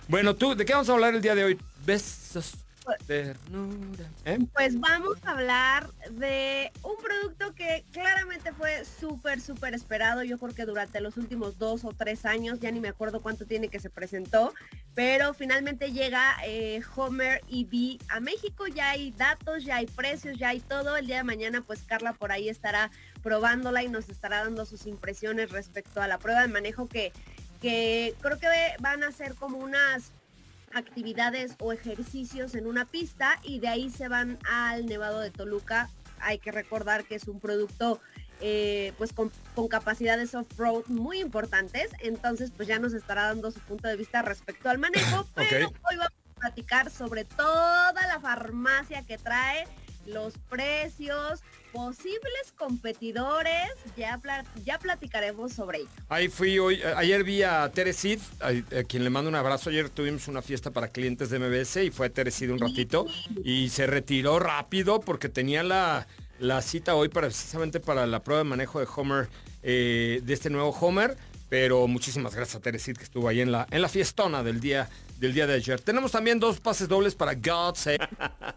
Bueno, tú, ¿de qué vamos a hablar el día de hoy? Besos, ternura. Pues vamos a hablar de un producto que claramente fue súper esperado. Yo creo que durante los últimos 2 o 3 años, ya ni me acuerdo cuánto tiene que se presentó, pero finalmente llega Homer EV a México. Ya hay datos, ya hay precios, ya hay todo. El día de mañana pues Carla por ahí estará probándola y nos estará dando sus impresiones respecto a la prueba de manejo que creo que van a ser como unas actividades o ejercicios en una pista y de ahí se van al Nevado de Toluca. Hay que recordar que es un producto pues con capacidades off-road muy importantes, entonces pues ya nos estará dando su punto de vista respecto al manejo, pero hoy vamos a platicar sobre toda la farmacia que trae, los precios, posibles competidores, ya platicaremos sobre ello. Ahí fui ayer vi a Teresid, a quien le mando un abrazo. Ayer tuvimos una fiesta para clientes de MBS y fue a Teresid un ratito y se retiró rápido porque tenía la cita hoy precisamente para la prueba de manejo de Homer, de este nuevo Homer. Pero muchísimas gracias a Teresid que estuvo ahí en la fiestona del día de ayer. Tenemos también 2 pases dobles para God Save.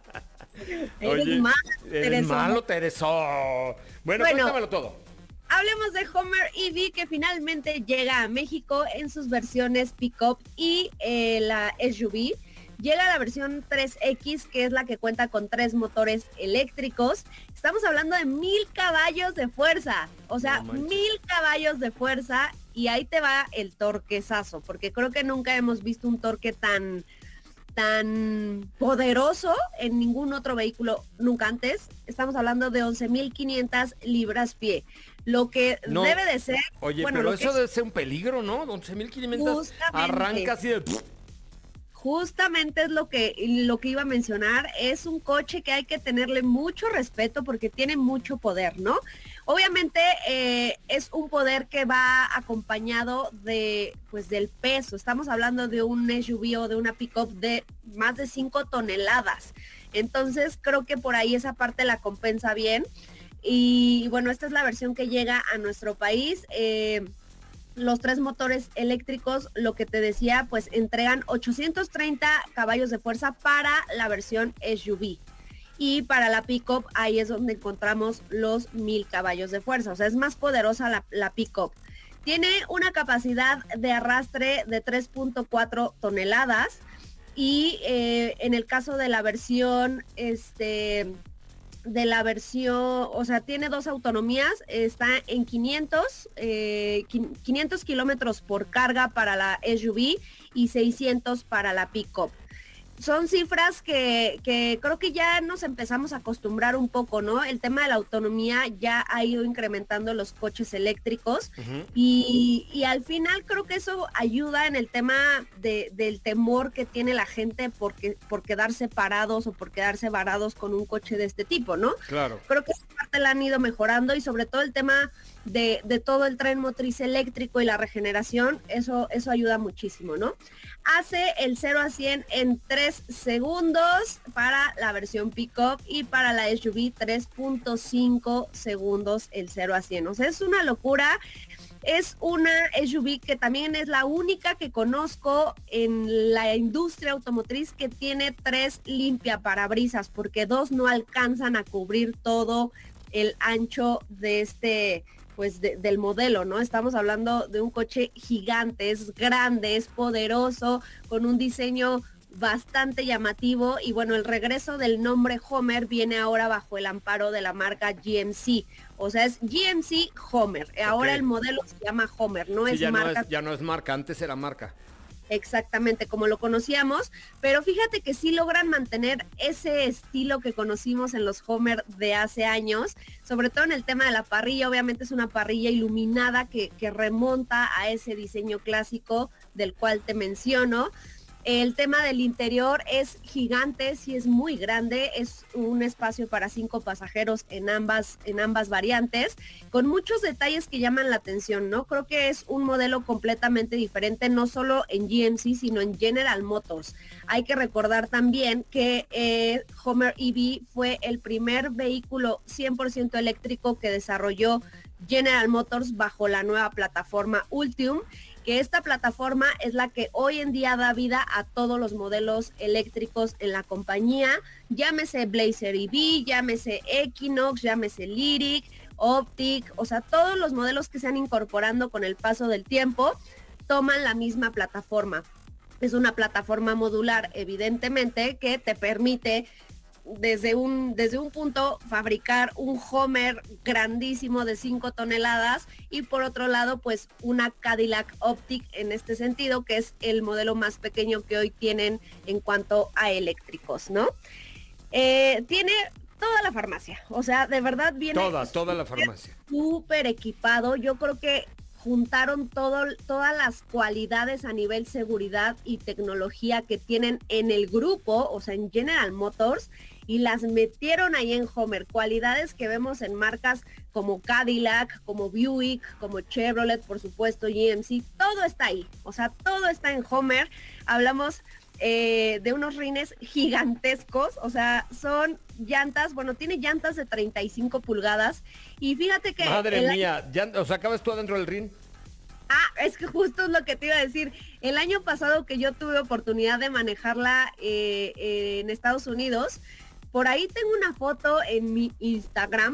Eres malo, Tereso. Bueno, cuéntamelo todo. Hablemos de Homer EV que finalmente llega a México en sus versiones Pickup y la SUV. Llega la versión 3X, que es la que cuenta con 3 motores eléctricos. Estamos hablando de 1000 caballos de fuerza. O sea, 1000 caballos de fuerza. Y ahí te va el torquezazo, porque creo que nunca hemos visto un torque tan poderoso en ningún otro vehículo nunca antes. Estamos hablando de 11,500 libras-pie. Lo que debe de ser... Oye, bueno, pero eso debe ser un peligro, ¿no? 11,500 arranca así de... Justamente es lo que iba a mencionar. Es un coche que hay que tenerle mucho respeto porque tiene mucho poder, ¿no? Obviamente es un poder que va acompañado del peso. Estamos hablando de un SUV o de una pickup de más de 5 toneladas. Entonces creo que por ahí esa parte la compensa bien. Y bueno, esta es la versión que llega a nuestro país. Los 3 motores eléctricos, lo que te decía, pues entregan 830 caballos de fuerza para la versión SUV. Y para la pickup, ahí es donde encontramos los 1000 caballos de fuerza. O sea, es más poderosa la pickup. Tiene una capacidad de arrastre de 3.4 toneladas. Y en el caso de la versión, o sea, tiene 2 autonomías, está en 500 kilómetros por carga para la SUV y 600 para la pickup. Son cifras que creo que ya nos empezamos a acostumbrar un poco, ¿no? El tema de la autonomía ya ha ido incrementando los coches eléctricos. Y al final creo que eso ayuda en el tema del temor que tiene la gente por quedarse parados o por quedarse varados con un coche de este tipo, ¿no? Claro. Creo que esa parte la han ido mejorando y sobre todo el tema de todo el tren motriz eléctrico y la regeneración, eso ayuda muchísimo, ¿no? Hace el 0 a 100 en 3 segundos para la versión pickup y para la SUV 3.5 segundos el 0 a 100. O sea, es una locura. Es una SUV que también es la única que conozco en la industria automotriz que tiene 3 limpiaparabrisas, porque 2 no alcanzan a cubrir todo el ancho de del modelo, ¿no? Estamos hablando de un coche gigante, es grande, es poderoso, con un diseño bastante llamativo y bueno, el regreso del nombre Homer viene ahora bajo el amparo de la marca GMC, o sea, es GMC Homer. Ahora el modelo se llama Homer, no sí, es marca. Ya no es marca, antes era marca. Exactamente, como lo conocíamos, pero fíjate que sí logran mantener ese estilo que conocimos en los Homer de hace años, sobre todo en el tema de la parrilla. Obviamente es una parrilla iluminada que remonta a ese diseño clásico del cual te menciono. El tema del interior es gigante, sí es muy grande, es un espacio para 5 pasajeros en ambas variantes, con muchos detalles que llaman la atención, ¿no? Creo que es un modelo completamente diferente, no solo en GMC, sino en General Motors. Hay que recordar también que Homer EV fue el primer vehículo 100% eléctrico que desarrolló General Motors bajo la nueva plataforma Ultium. que esta plataforma es la que hoy en día da vida a todos los modelos eléctricos en la compañía, llámese Blazer EV, llámese Equinox, llámese Lyric, Optic, o sea, todos los modelos que se han incorporando con el paso del tiempo toman la misma plataforma. Es una plataforma modular, evidentemente, que te permite desde un punto fabricar un Homer grandísimo de 5 toneladas y por otro lado pues una Cadillac Optic en este sentido, que es el modelo más pequeño que hoy tienen en cuanto a eléctricos, ¿no? Tiene toda la farmacia, o sea, de verdad viene toda la farmacia. Súper equipado. Yo creo que juntaron todas las cualidades a nivel seguridad y tecnología que tienen en el grupo, o sea, en General Motors, y las metieron ahí en Homer. Cualidades que vemos en marcas como Cadillac, como Buick, como Chevrolet, por supuesto, GMC, todo está ahí. O sea, todo está en Homer. Hablamos de unos rines gigantescos, o sea, son llantas, bueno, tiene llantas de 35 pulgadas y fíjate que... Madre mía, o sea, ¿acabas tú adentro del ring? Es que justo es lo que te iba a decir. El año pasado que yo tuve oportunidad de manejarla en Estados Unidos, por ahí tengo una foto en mi Instagram.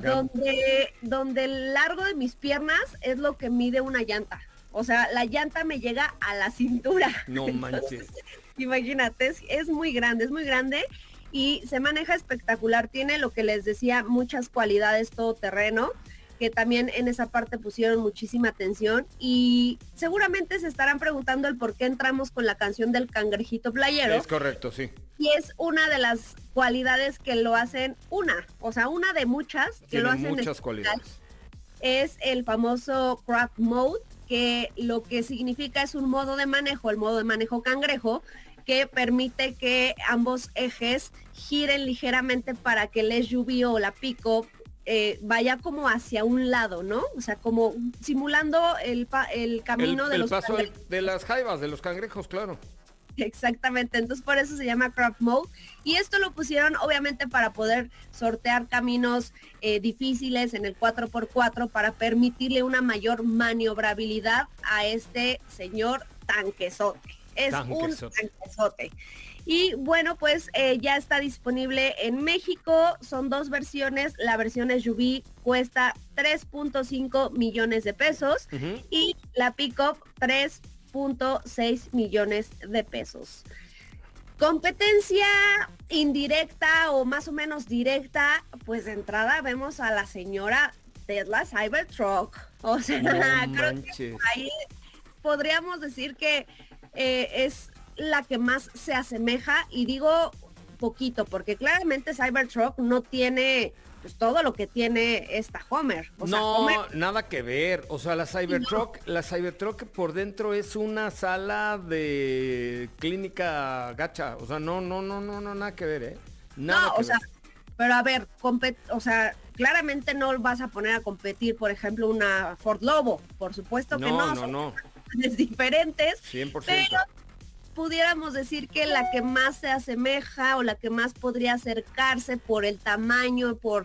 Donde el largo de mis piernas es lo que mide una llanta. O sea, la llanta me llega a la cintura. No manches. Entonces, imagínate, es muy grande y se maneja espectacular. Tiene lo que les decía, muchas cualidades todoterreno, que también en esa parte pusieron muchísima atención y seguramente se estarán preguntando el por qué entramos con la canción del cangrejito playero. Es correcto, sí. Y es una de las cualidades que lo hacen una de muchas que Tiene lo hacen muchas cualidades. Es el famoso craft mode, que lo que significa es un modo de manejo, el modo de manejo cangrejo, que permite que ambos ejes giren ligeramente para que el SUV o la pick-up vaya como hacia un lado, ¿no? O sea, como simulando el camino de el los paso cangrejos. de las jaivas, de los cangrejos, claro. Exactamente, entonces por eso se llama Craft Mode y esto lo pusieron obviamente para poder sortear caminos difíciles en el 4x4 para permitirle una mayor maniobrabilidad a este señor tanquesote. Es un tanquesote. Y bueno, pues ya está disponible en México, son dos versiones, la versión SUV cuesta 3.5 millones de pesos y la pickup 3.6 millones de pesos. Competencia indirecta o más o menos directa, pues de entrada vemos a la señora Tesla Cybertruck. O sea, creo que ahí podríamos decir que es la que más se asemeja, y digo poquito porque claramente Cybertruck no tiene pues todo lo que tiene esta Homer. O sea, Homer... nada que ver. O sea, la Cybertruck por dentro es una sala de clínica gacha. O sea, no, nada que ver, ¿eh? Nada que ver. Pero a ver, o sea, claramente no vas a poner a competir, por ejemplo, una Ford Lobo. Por supuesto que no. No. Son diferentes. 100%. Pero pudiéramos decir que la que más se asemeja o la que más podría acercarse por el tamaño, por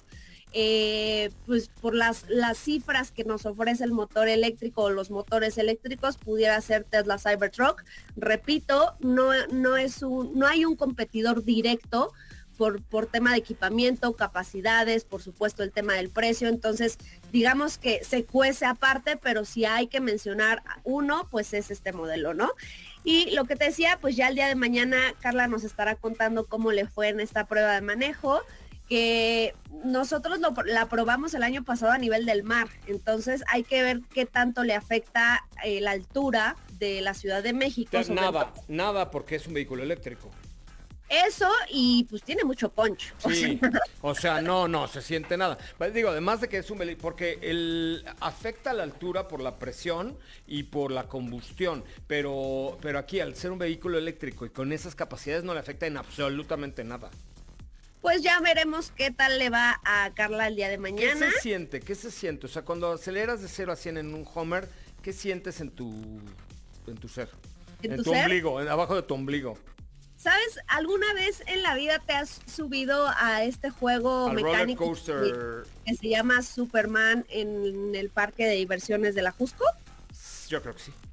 las cifras que nos ofrece el motor eléctrico o los motores eléctricos, pudiera ser Tesla Cybertruck. Repito, no hay un competidor directo por tema de equipamiento, capacidades, por supuesto el tema del precio. Entonces, digamos que se cuece aparte, pero si hay que mencionar uno, pues es este modelo, ¿no? Y lo que te decía, pues ya el día de mañana Carla nos estará contando cómo le fue en esta prueba de manejo, que nosotros la probamos el año pasado a nivel del mar. Entonces hay que ver qué tanto le afecta la altura de la Ciudad de México. Nada, porque es un vehículo eléctrico. Eso, y pues tiene mucho punch. Sí, o sea, no se siente nada. Digo, además de que es un vehículo, porque afecta la altura por la presión y por la combustión, pero aquí al ser un vehículo eléctrico y con esas capacidades no le afecta en absolutamente nada. Pues ya veremos qué tal le va a Carla el día de mañana. ¿Qué se siente? O sea, cuando aceleras de 0 a 100 en un Homer, ¿qué sientes en tu ser? ¿En tu ombligo, abajo de tu ombligo? ¿Sabes? ¿Alguna vez en la vida te has subido a este juego mecánico que se llama Superman en el parque de diversiones de la Jusco? Yo creo que sí.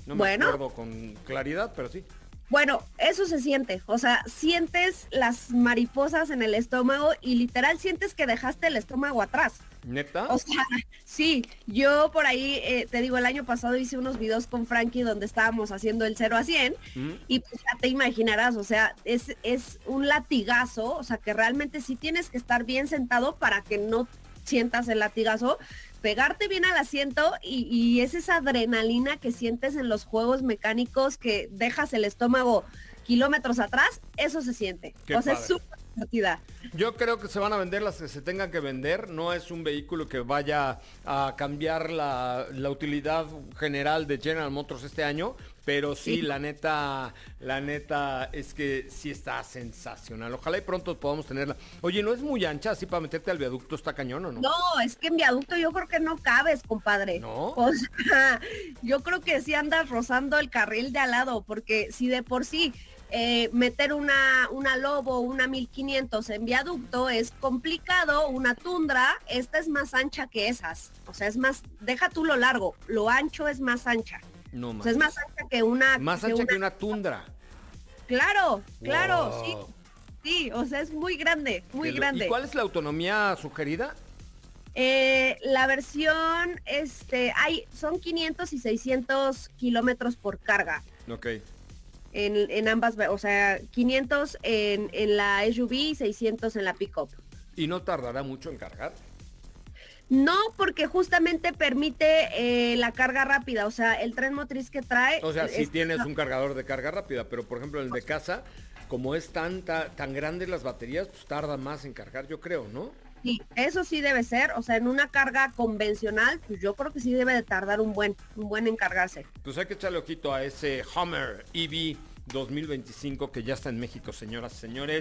No me Bueno, acuerdo con claridad, pero sí. bueno, eso se siente, o sea, sientes las mariposas en el estómago y literal sientes que dejaste el estómago atrás. ¿Neta? O sea, sí, yo por ahí, te digo, el año pasado hice unos videos con Frankie donde estábamos haciendo el 0 a 100 Mm. y pues ya te imaginarás, o sea, es un latigazo, o sea, que realmente sí tienes que estar bien sentado para que no sientas el latigazo, pegarte bien al asiento y es esa adrenalina que sientes en los juegos mecánicos que dejas el estómago kilómetros atrás, eso se siente. Qué O sea, es padre. súper divertida. Yo creo que se van a vender las que se tengan que vender. No es un vehículo que vaya a cambiar la utilidad general de General Motors este año, pero sí, Sí. la neta es que sí está sensacional. Ojalá y pronto podamos tenerla. Oye, ¿no es muy ancha así para meterte al viaducto? ¿Está cañón o no? No, es que en viaducto yo creo que no cabes, compadre. ¿No? O sea, yo creo que sí andas rozando el carril de al lado, porque si de por sí meter una Lobo, una 1500 en viaducto es complicado, una Tundra, esta es más ancha que esas. O sea, es más, deja tú lo largo, lo ancho es más ancha. No O más. sea, es más ancha que una... Más ancha que una Tundra. Claro, claro, Wow. sí. Sí, o sea, es muy grande, muy grande. ¿Y cuál es la autonomía sugerida? La versión, son 500 y 600 kilómetros por carga Ok. en ambas, o sea, 500 en la SUV y 600 en la pickup. ¿Y no tardará mucho en cargar? No, porque justamente permite la carga rápida, o sea, el tren motriz que trae... O sea, si es- tienes un cargador de carga rápida, pero por ejemplo el de casa, como es tan grandes las baterías, pues tarda más en cargar, yo creo, ¿no? Sí, eso sí debe ser, o sea, en una carga convencional, pues yo creo que sí debe de tardar un buen en cargarse. Pues hay que echarle ojito a ese Hummer EV 2025 que ya está en México, señoras y señores.